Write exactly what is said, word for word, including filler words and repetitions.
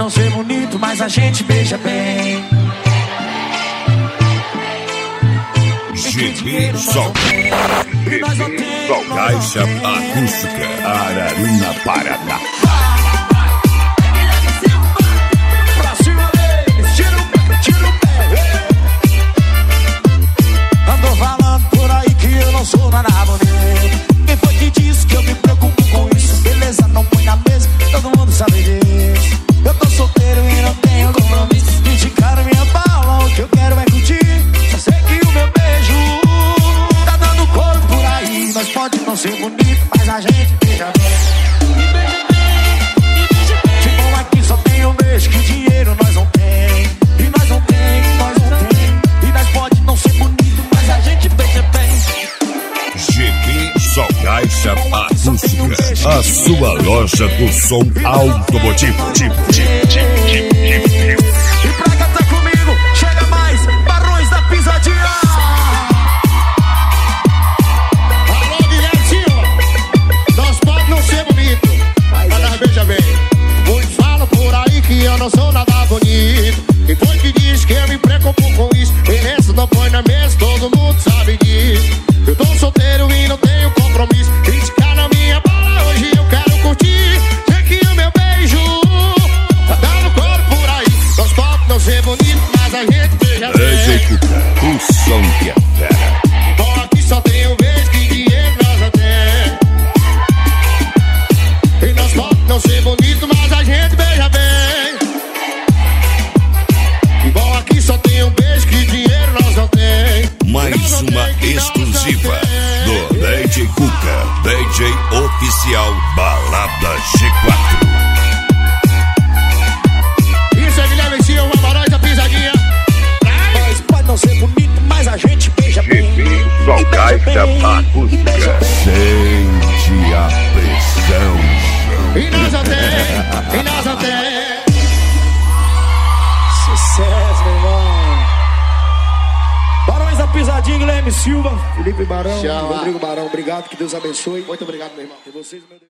não ser bonito, mas a gente beija bem. G B Sol. E nós não temos, Sol Caixa Acústica, Araruna, Paraná. Pra cima deles, tira o pé, tira o pé. Andou falando por aí que eu não sou nada bonito. Quem foi que disse que eu me preocupo com isso? Beleza, não põe na mesa, todo mundo sabe disso. Eu tô solteiro e não tenho compromisso. Criticaram minha bala, o que eu quero é curtir. Só sei que o meu beijo tá dando cor por aí. Nós pode não ser bonito, mas a gente beija bem. Me beija bem, me beija bem. De bom aqui só tem um beijo, que dinheiro nós não tem. E nós não tem, nós não tem. E nós pode não ser bonito, mas a gente beija bem. G B Sol Caixa Acústica, a sua loja do som automotivo. Tipo, tipo, tipo, tipo, tipo. E pra cantar comigo, chega mais, Barões da Pisadinha. Alô, Guilherme Silva, nós pode não ser bonito, mas nós beija bem. Muitos falam por aí que eu não sou nada bonito. Quem foi que diz que eu me preocupo com isso? E isso não põe na mesa, todo mundo sabe disso. Eu tô solteiro e não tenho compromisso. Criticar na minha bala, hoje eu quero curtir. Sei que o meu beijo tá dando cor por aí. Nós pode não ser bonito, mas a gente beija bem. Executa o som que é fera. Bom, aqui só tem um beijo, que dinheiro nós não tem. E nós pode não ser bonito, mas a gente beija bem. E bom, aqui só tem um beijo, que dinheiro nós não tem. Mais uma exclusiva do D J Cuca, D J oficial Balada G quatro. Isso é Guilherme Silva, Barões da Pisadinha. Nós pode não ser bonito, mas a gente beija bem. Sol E beija Caixa bem, e beija Acústica. bem. Sente a pressão. E nós não tem, e nós não tem. Sucesso, meu irmão. Barões da Pisadinha, Guilherme Silva, Felipe Barão, Tchau. Rodrigo Barão, obrigado, que Deus abençoe. Muito obrigado, meu irmão. E vocês, meu Deus.